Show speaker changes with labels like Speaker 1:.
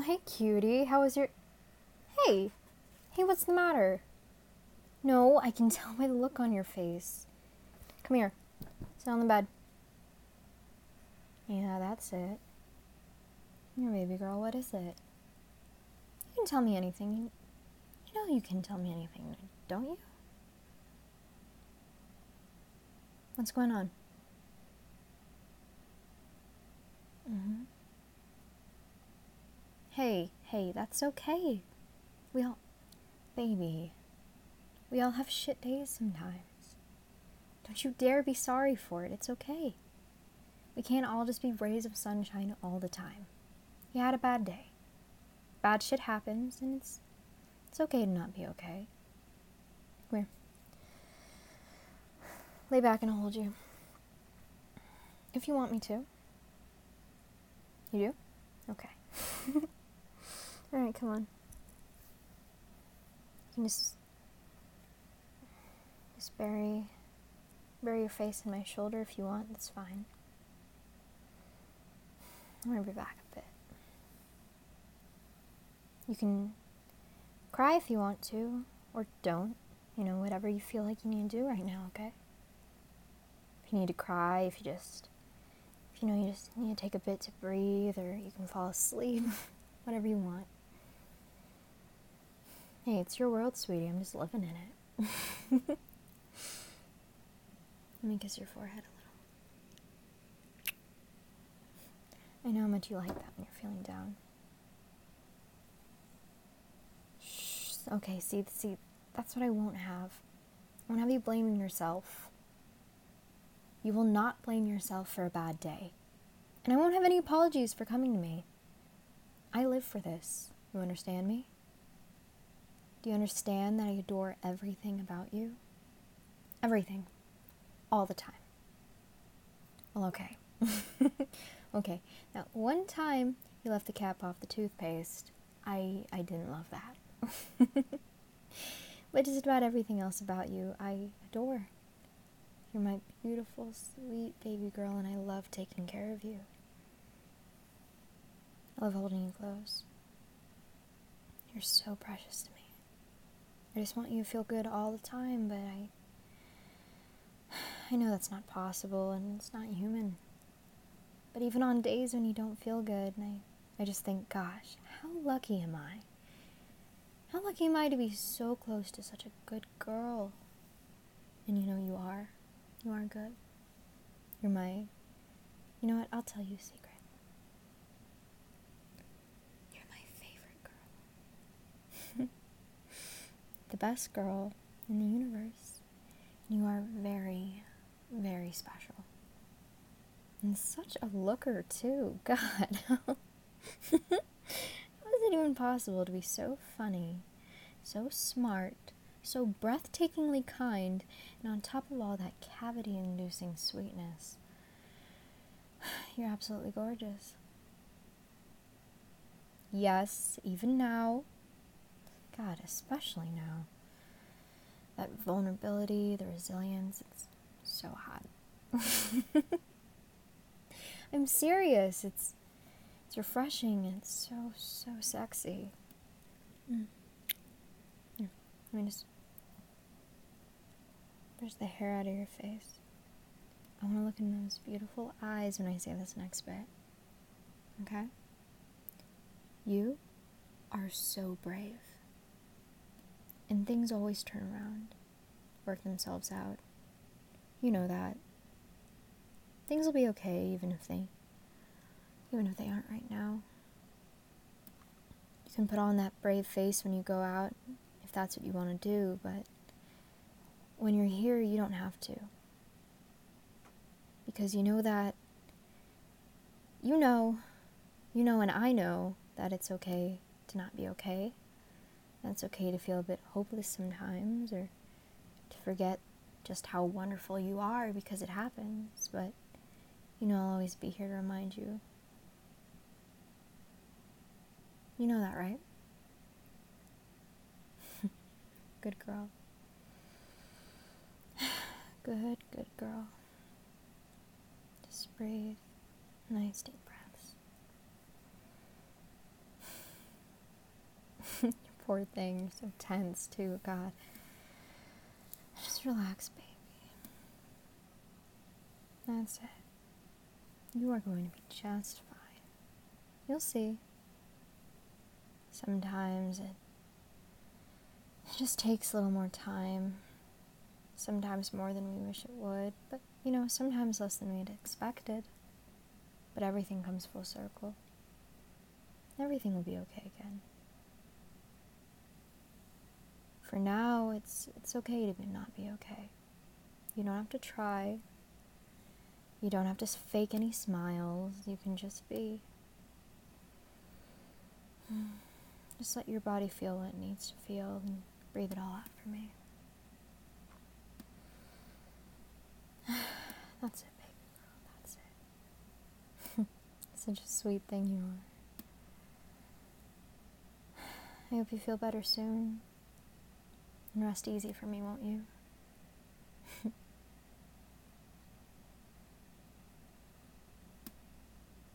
Speaker 1: hey, cutie. How was your... Hey! Hey, what's the matter? No, I can tell by the look on your face. Come here. Sit on the bed. Yeah, that's it. Your baby girl, what is it? You can tell me anything. You know you can tell me anything, don't you? What's going on? Mm-hmm. Hey, that's okay. Baby, we all have shit days sometimes. Don't you dare be sorry for it. It's okay. We can't all just be rays of sunshine all the time. You had a bad day. Bad shit happens, and it's okay to not be okay. Come here. Lay back and I'll hold you. If you want me to. You do? Okay. Alright, come on. You can just bury your face in my shoulder if you want. That's fine. I'm gonna be back a bit. You can cry if you want to, or don't. You know, whatever you feel like you need to do right now, okay? If you need to cry, if you know you just need to take a bit to breathe, or you can fall asleep, whatever you want. Hey, it's your world, sweetie. I'm just living in it. Let me kiss your forehead a little. I know how much you like that when you're feeling down. Shh. Okay, see, that's what I won't have. I won't have you blaming yourself. You will not blame yourself for a bad day. And I won't have any apologies for coming to me. I live for this. You understand me? Do you understand that I adore everything about you? Everything. All the time. Well, okay. Okay. Now, one time you left the cap off the toothpaste. I didn't love that. But just about everything else about you, I adore. You're my beautiful, sweet baby girl, and I love taking care of you. I love holding you close. You're so precious to me. I just want you to feel good all the time, but I know that's not possible, and it's not human. But even on days when you don't feel good, and I just think, gosh, how lucky am I? How lucky am I to be so close to such a good girl? And you know you are. You are good. You're my... You know what? I'll tell you a secret. You're my favorite girl. The best girl in the universe. You are very, very special. And such a looker, too. God. How is it even possible to be so funny, so smart, so breathtakingly kind, and on top of all that cavity-inducing sweetness? You're absolutely gorgeous. Yes, even now. God, especially now. That vulnerability, the resilience, it's so hot. I'm serious. It's refreshing. It's so sexy. Here, let me just brush the hair out of your face. I want to look in those beautiful eyes when I say this next bit. Okay? You are so brave. And things always turn around, work themselves out. You know that. Things will be okay even if they aren't right now. You can put on that brave face when you go out, if that's what you want to do, but when you're here, you don't have to. Because you know that, you know, and I know that it's okay to not be okay. That it's okay to feel a bit hopeless sometimes, or to forget just how wonderful you are, because it happens, but you know I'll always be here to remind you. You know that, right? Good girl. Good girl. Just breathe. Nice deep breaths. Poor thing, you're so tense too, God. Just relax, baby. That's it. You are going to be just fine. You'll see. Sometimes it just takes a little more time. Sometimes more than we wish it would. But, sometimes less than we'd expected. But everything comes full circle. Everything will be okay again. For now, it's okay to not be okay. You don't have to try. You don't have to fake any smiles. You can just be. Just let your body feel what it needs to feel and breathe it all out for me. That's it, baby girl. That's it. Such a sweet thing you are. I hope you feel better soon. And rest easy for me, won't you?